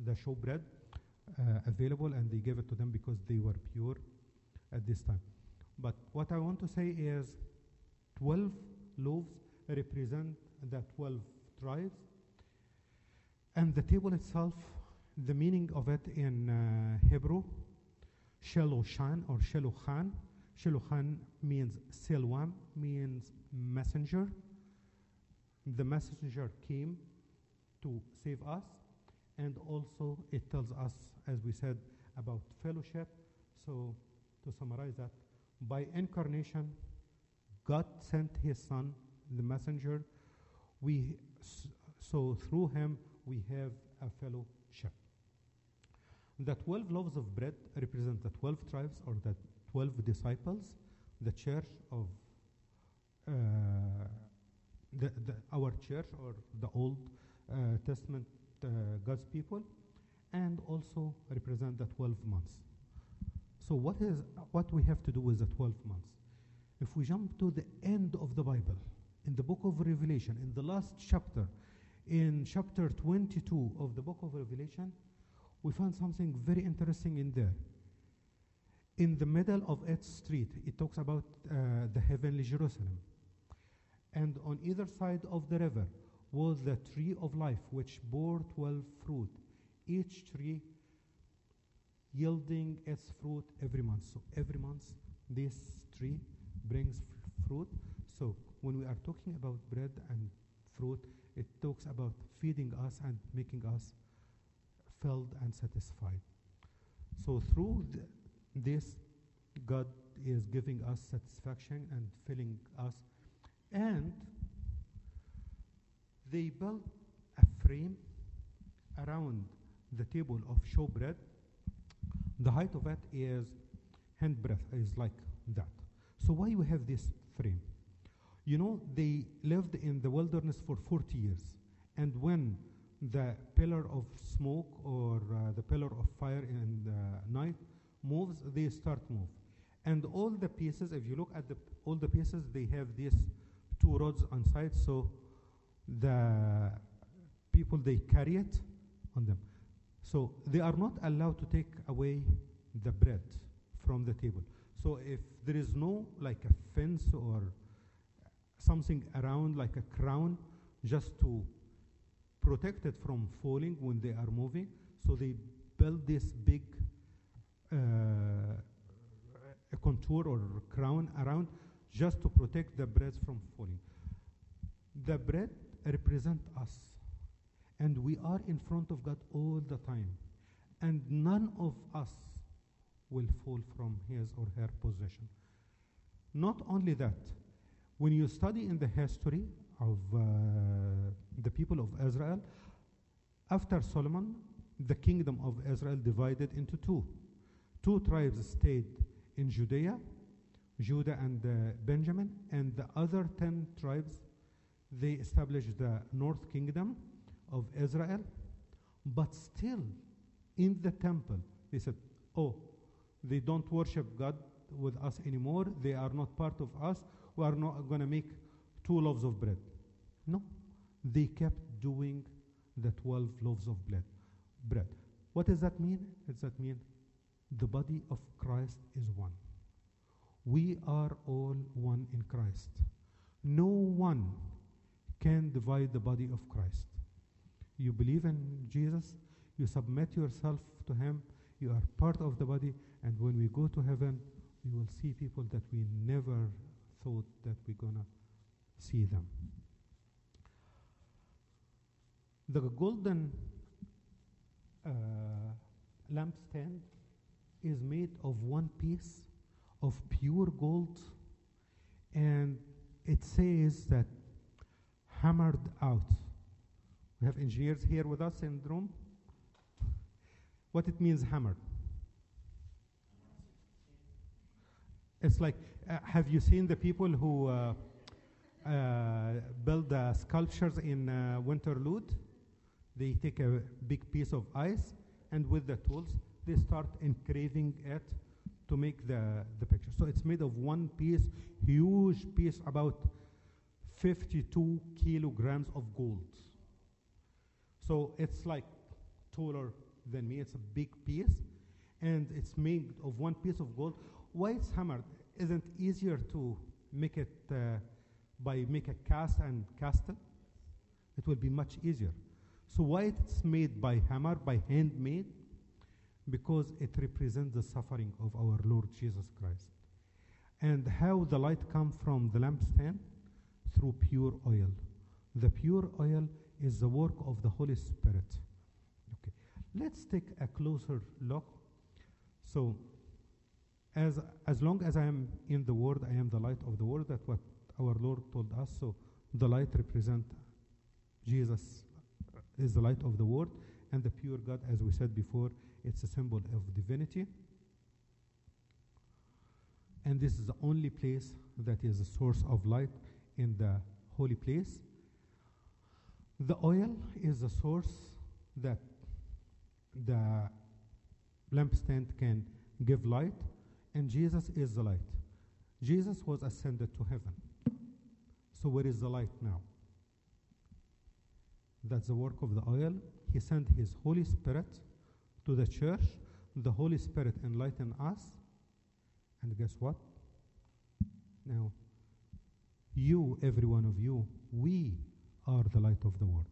the showbread uh, available, and they gave it to them because they were pure at this time. But what I want to say is twelve loaves represent the twelve tribes. And the table itself, the meaning of it in uh, Hebrew, Sheloshan or Shelochan. Shelochan means Silwam, means messenger. The messenger came to save us. And also it tells us, as we said, about fellowship. So to summarize that, by incarnation, God sent his son, the messenger. We, s- so through him, we have a fellowship. The twelve loaves of bread represent the twelve tribes or the twelve disciples, the church of uh, the, the, our church or the Old uh, Testament uh, God's people, and also represent the twelve months. So what is what we have to do with the twelve months? If we jump to the end of the Bible, in the book of Revelation, in the last chapter, in chapter twenty-two of the book of Revelation, we find something very interesting in there. In the middle of its street, it talks about uh, the heavenly Jerusalem. And on either side of the river was the tree of life, which bore twelve fruit, each tree yielding its fruit every month. So every month, this tree brings f- fruit. So when we are talking about bread and fruit, it talks about feeding us and making us filled and satisfied. So through th- this, God is giving us satisfaction and filling us. And they built a frame around the table of showbread. The height of it is handbreadth, is like that. So why we have this frame? You know, they lived in the wilderness for forty years. And when the pillar of smoke or uh, the pillar of fire in the night moves, they start move. And all the pieces, if you look at the p- all the pieces, they have these two rods on side, so the people, they carry it on them. So they are not allowed to take away the bread from the table. So if there is no like a fence or something around like a crown just to protect it from falling when they are moving, so they build this big uh, a contour or crown around just to protect the bread from falling. The bread represents us, and we are in front of God all the time, and none of us will fall from his or her position. Not only that, when you study in the history of uh, the people of Israel, after Solomon, the kingdom of Israel divided into two. Two tribes stayed in Judea, Judah and uh, Benjamin, and the other ten tribes, they established the north kingdom of Israel. But still, in the temple, they said, oh, they don't worship God with us anymore. They are not part of us. We are not going to make two loaves of bread. No, they kept doing the twelve loaves of bread. bread. What does that mean? Does that mean the body of Christ is one? We are all one in Christ. No one can divide the body of Christ. You believe in Jesus, you submit yourself to him, you are part of the body, and when we go to heaven, we will see people that we never thought that we're going to see them. The golden uh, lampstand is made of one piece of pure gold, and it says that hammered out. We have engineers here with us in the room. What it means, hammered? It's like, uh, have you seen the people who uh, uh, build uh, sculptures in uh, Winterlude? They take a big piece of ice, and with the tools, they start engraving it to make the, the picture. So it's made of one piece, huge piece, about fifty-two kilograms of gold. So it's like taller than me. It's a big piece, and it's made of one piece of gold. Why it's hammered? Isn't it easier to make it uh, by make a cast and cast it? It will be much easier. So why it's made by hammer, by handmade? Because it represents the suffering of our Lord Jesus Christ. And how the light comes from the lampstand? Through pure oil. The pure oil is the work of the Holy Spirit. Okay, let's take a closer look. So, as as long as I am in the Word, I am the light of the world. That's what our Lord told us. So, the light represents Jesus is the light of the world, and the pure God, as we said before, it's a symbol of divinity. And this is the only place that is a source of light in the holy place. The oil is the source that the lampstand can give light, and Jesus is the light. Jesus was ascended to heaven. So where is the light now? That's the work of the oil. He sent his Holy Spirit to the church. The Holy Spirit enlightened us. And guess what? Now, you, every one of you, we are the light of the world.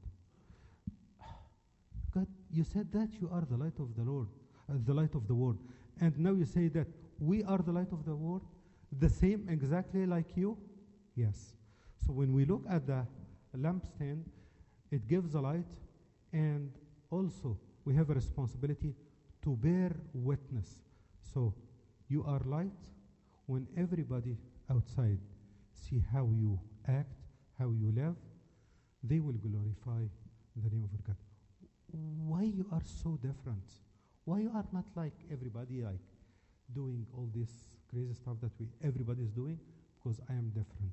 God, you said that you are the light of the Lord, uh, the light of the world. And now you say that we are the light of the world, the same exactly like you? Yes. So when we look at the lampstand, it gives the light, and also we have a responsibility to bear witness. So you are light when everybody outside see how you act, how you live, they will glorify the name of God. Why you are so different? Why you are not like everybody, like doing all this crazy stuff that we everybody is doing? Because I am different.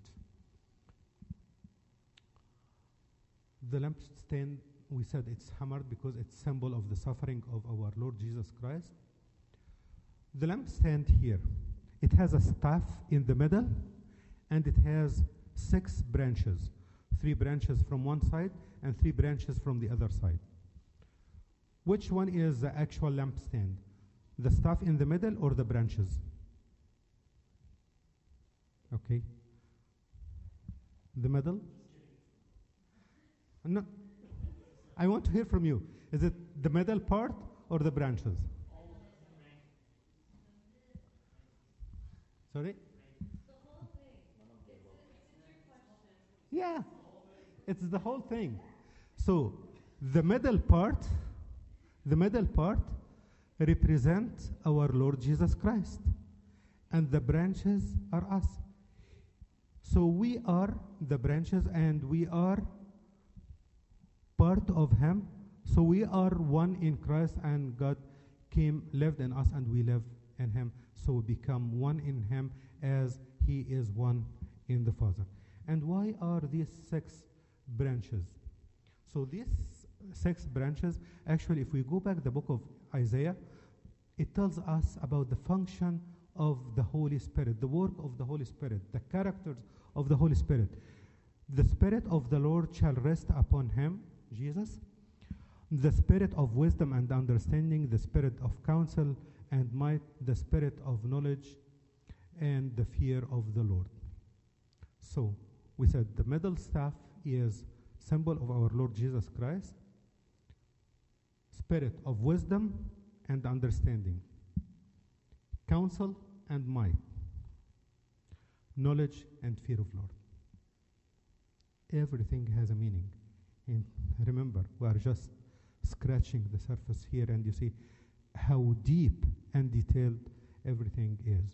The lampstand, we said it's hammered because it's symbol of the suffering of our Lord Jesus Christ. The lampstand here, it has a staff in the middle, and it has six branches. Three branches from one side and three branches from the other side. Which one is the actual lampstand? The staff in the middle or the branches? Okay. The middle? No. I want to hear from you. Is it the middle part or the branches? Sorry? Yeah, it's the whole thing. So the middle part, the middle part represents our Lord Jesus Christ, and the branches are us. So we are the branches, and we are part of Him. So we are one in Christ, and God came, lived in us, and we live in Him. So we become one in Him as He is one in the Father. And why are these six branches? So these six branches, actually, if we go back the book of Isaiah, it tells us about the function of the Holy Spirit, the work of the Holy Spirit, the characters of the Holy Spirit. The Spirit of the Lord shall rest upon Him, Jesus, the Spirit of wisdom and understanding, the Spirit of counsel and might, the Spirit of knowledge and the fear of the Lord. So, we said the middle staff is symbol of our Lord Jesus Christ, Spirit of wisdom and understanding, counsel and might, knowledge and fear of Lord. Everything has a meaning. And remember, we are just scratching the surface here, and you see how deep and detailed everything is.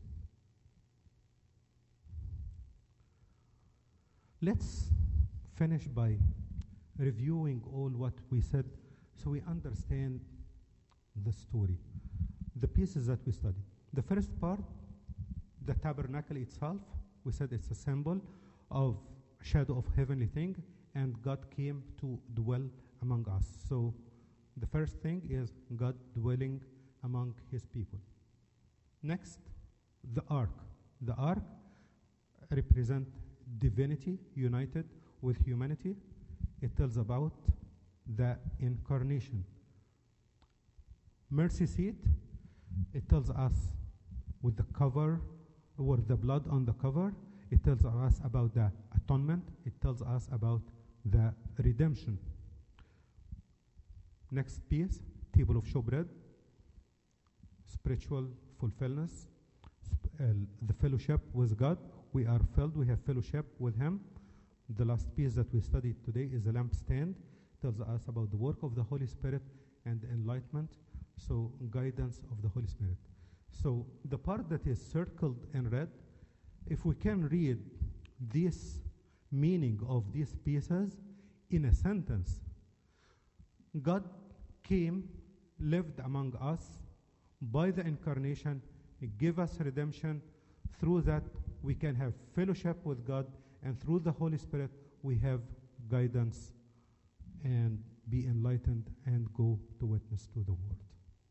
Let's finish by reviewing all what we said so we understand the story, the pieces that we studied. The first part, the tabernacle itself, we said it's a symbol of shadow of heavenly thing, and God came to dwell among us. So the first thing is God dwelling among His people. Next, the ark. The ark represents divinity united with humanity. It tells about the incarnation. mercy seat, it tells us with the cover, or the blood on the cover, it tells us about the atonement, it tells us about the redemption. Next piece, table of showbread, spiritual fulfillment, sp- uh, the fellowship with God. We are filled, we have fellowship with Him. The last piece that we studied today is the lampstand, tells us about the work of the Holy Spirit and enlightenment, so guidance of the Holy Spirit. So the part that is circled in red, if we can read this meaning of these pieces in a sentence, God came, lived among us by the incarnation, He gave us redemption. Through that, we can have fellowship with God, and through the Holy Spirit, we have guidance and be enlightened and go to witness to the world.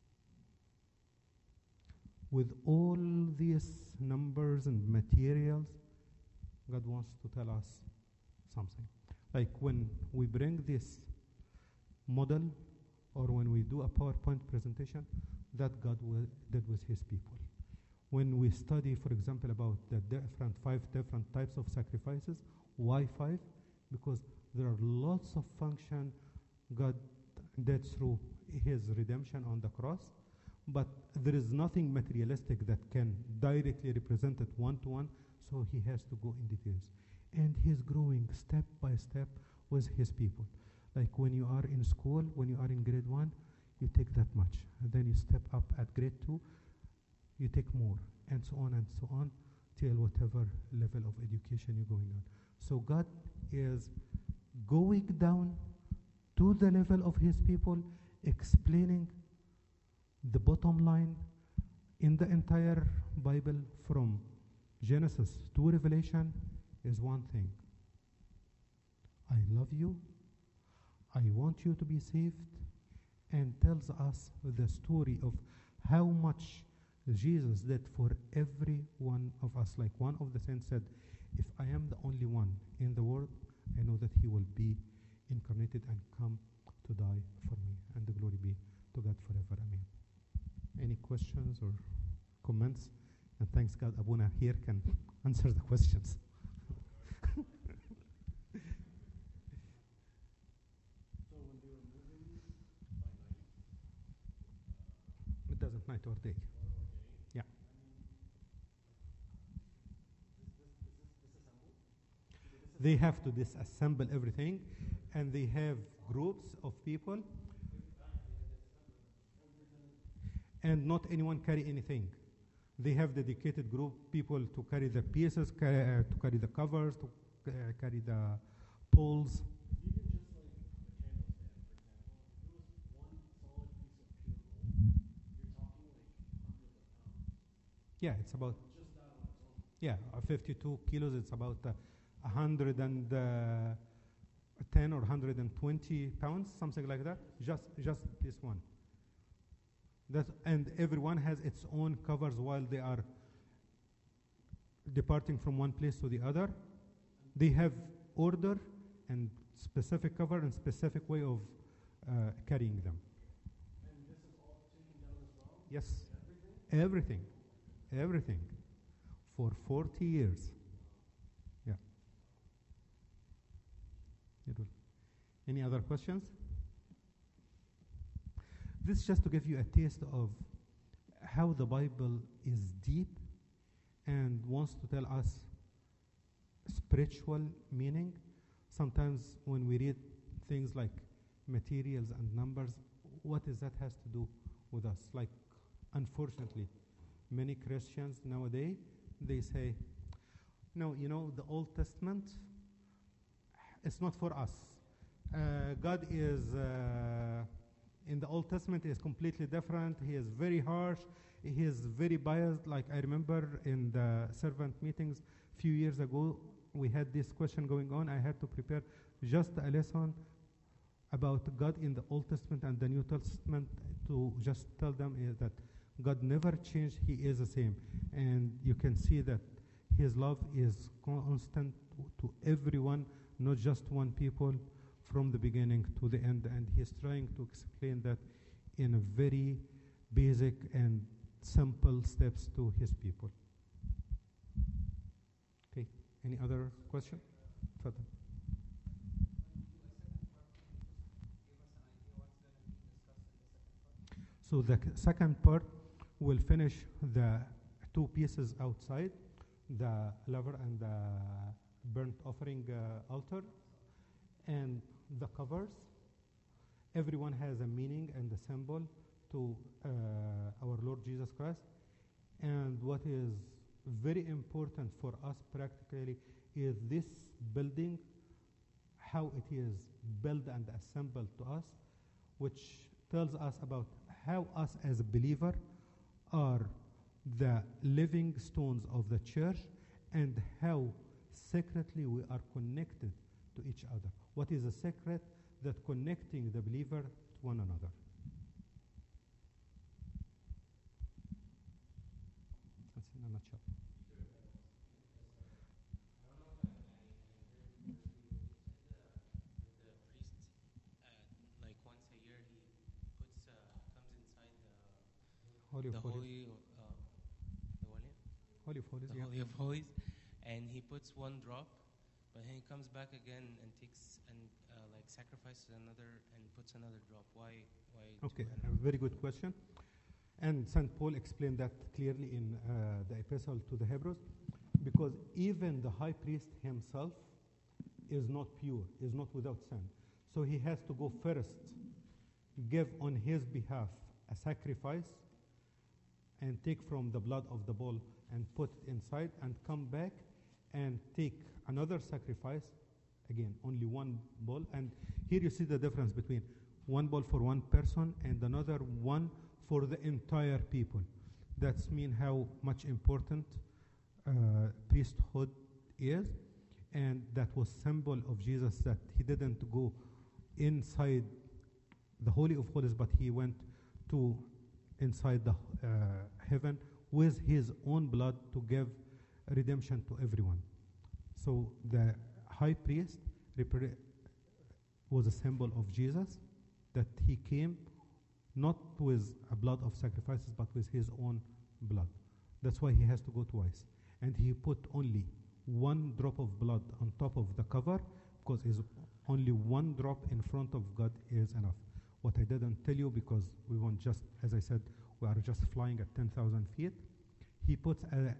With all these numbers and materials, God wants to tell us something. Like when we bring this model, or when we do a PowerPoint presentation, that God wi- did with His people. When we study, for example, about the different five different types of sacrifices, why five? Because there are lots of function God did through His redemption on the cross, but there is nothing materialistic that can directly represent it one-to-one, so He has to go in details. And He's growing step by step with His people. Like when you are in school, when you are in grade one, you take that much. And then you step up at grade two, you take more, and so on and so on, till whatever level of education you're going on. So God is going down to the level of His people, explaining the bottom line in the entire Bible from Genesis to Revelation is one thing. I love you, I want you to be saved, and tells us the story of how much Jesus did for every one of us. Like one of the saints said, if I am the only one in the world, I know that He will be incarnated and come to die for me. And the glory be to God forever. Amen. Any questions or comments? And thanks God, Abuna here can answer the questions. So when they were moving by night, It doesn't night or day. or, or day, Yeah. I mean, this, this, is this disassembled? Do they disassemble? They have to disassemble everything, and they have groups of people, and not anyone carry anything. They have dedicated group people to carry the pieces, ca- uh, to carry the covers, to uh, carry the poles. Even just like the candle stand, for example, if it was one solid piece of pure gold, you're talking like hundreds of pounds. Yeah, it's about, Just that on its own. yeah, uh, fifty-two kilos. It's about uh, one hundred ten or one hundred twenty pounds, something like that. Just, just this one. That, and everyone has its own covers while they are departing from one place to the other. They have order and specific cover and specific way of uh, carrying them. And this is all taken down as well? Yes, Everything? everything, everything, for forty years. Yeah. It will. Any other questions? This is just to give you a taste of how the Bible is deep and wants to tell us spiritual meaning. Sometimes when we read things like materials and numbers, what is that has to do with us? Like, unfortunately, many Christians nowadays, they say, no, you know, the Old Testament, it's not for us. Uh, God is... Uh, in the Old Testament is completely different. He is very harsh. He is very biased. Like I remember in the servant meetings a few years ago, we had this question going on. I had to prepare just a lesson about God in the Old Testament and the New Testament to just tell them uh, that God never changed. He is the same. And you can see that His love is constant to everyone, not just one people, from the beginning to the end, and He's trying to explain that in a very basic and simple steps to his people. Okay, any other question? Further. So the c- second part will finish the two pieces outside, the laver and the burnt offering uh, altar, and the covers. Everyone has a meaning and a symbol to uh, our Lord Jesus Christ. And what is very important for us practically is this building, how it is built and assembled to us, which tells us about how us as a believer are the living stones of the church and how secretly we are connected to each other. What is the secret that connecting the believer to one another? That's in a nutshell. The priest, uh, like once a year, he puts uh, comes inside the Holy the of Holies. holy uh, the holy Holy of Holies, the yeah. holy of holies, and he puts one drop, but then he comes back again and takes and uh, like sacrifices another and puts another drop. Why? Why? two Okay, a animals? very good question. And Saint Paul explained that clearly in uh, the epistle to the Hebrews, because even the high priest himself is not pure, is not without sin. So he has to go first, give on his behalf a sacrifice, and take from the blood of the bull and put it inside, and come back and take another sacrifice, again, only one bull. And here you see the difference between one bull for one person and another one for the entire people. That's mean how much important uh, priesthood is, and that was symbol of Jesus, that he didn't go inside the Holy of Holies, but he went to inside the uh, heaven with his own blood to give redemption to everyone. So the high priest repre- was a symbol of Jesus, that he came not with a blood of sacrifices, but with his own blood. That's why he has to go twice. And he put only one drop of blood on top of the cover, because is only one drop in front of God is enough. What I didn't tell you, because we want just, as I said, we are just flying at ten thousand feet. He puts a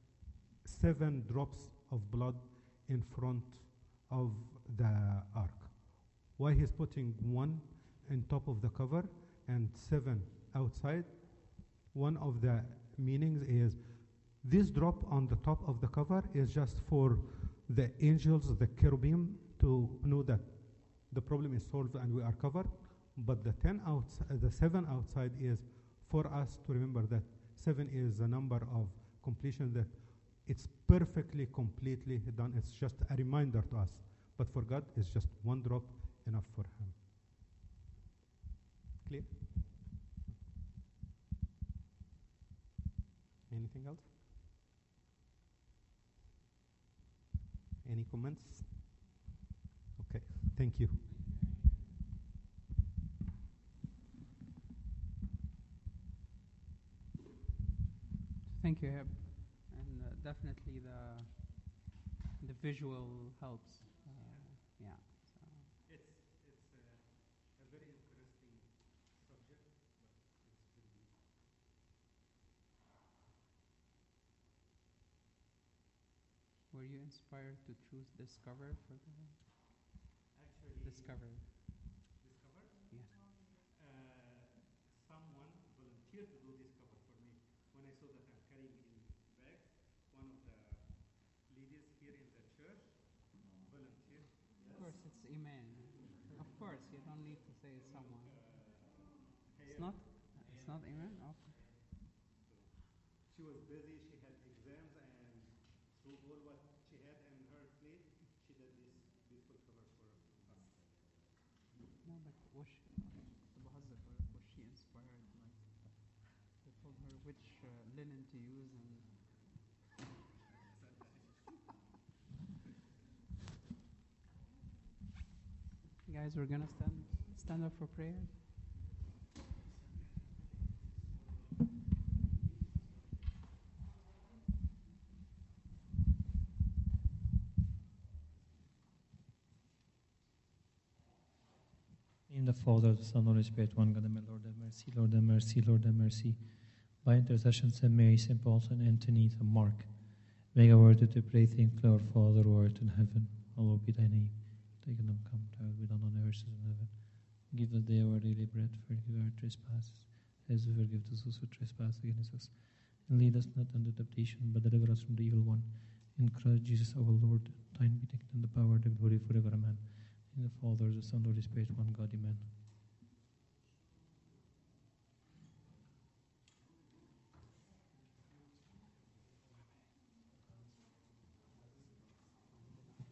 seven drops of blood in front of the ark. Why he's putting one on top of the cover and seven outside? One of the meanings is this drop on the top of the cover is just for the angels, the cherubim, to know that the problem is solved and we are covered. But the ten outs, uh, the seven outside is for us to remember that seven is a number of completion, that it's perfectly, completely done. It's just a reminder to us. But for God, it's just one drop enough for him. Clear? Anything else? Any comments? Okay, thank you. Thank you, Heb. And uh, definitely the the visual helps. Uh, yeah. So. It's it's a, a very interesting subject, but it's very deep. Were you inspired to choose Discover for the Actually, Discover? Discover? Yeah. Uh, someone volunteered to do this cover for me. When I saw that I'm carrying in bags, one of the ladies here in the church volunteered. Of course, it's Iman. Of course, you don't need to say someone. It's not. It's not Iman. Okay. She was busy, she had exams, and through all what she had in her plate, she did this beautiful cover for us. No, but was she, بهزر, was she inspired? Like, they told her which uh, linen to use, and guys, we're gonna stand stand up for prayer. Father, the Son, Holy Spirit, one God, amen. Lord have mercy, Lord have mercy, Lord have mercy. By intercession, Saint Mary, Saint Paul, Saint Anthony, Saint Mark, make a word to pray, thank Lord, Father, who art in heaven. Hallowed be thy name. Thy kingdom come, thy will be done on earth as in heaven. Give us day our daily bread, forgive our trespasses, as we forgive those who trespass against us. And lead us not into temptation, but deliver us from the evil one. In Christ Jesus our Lord, thine be the kingdom, the power, the glory forever, amen. In the Father, the Son, the Holy Spirit, one God, amen.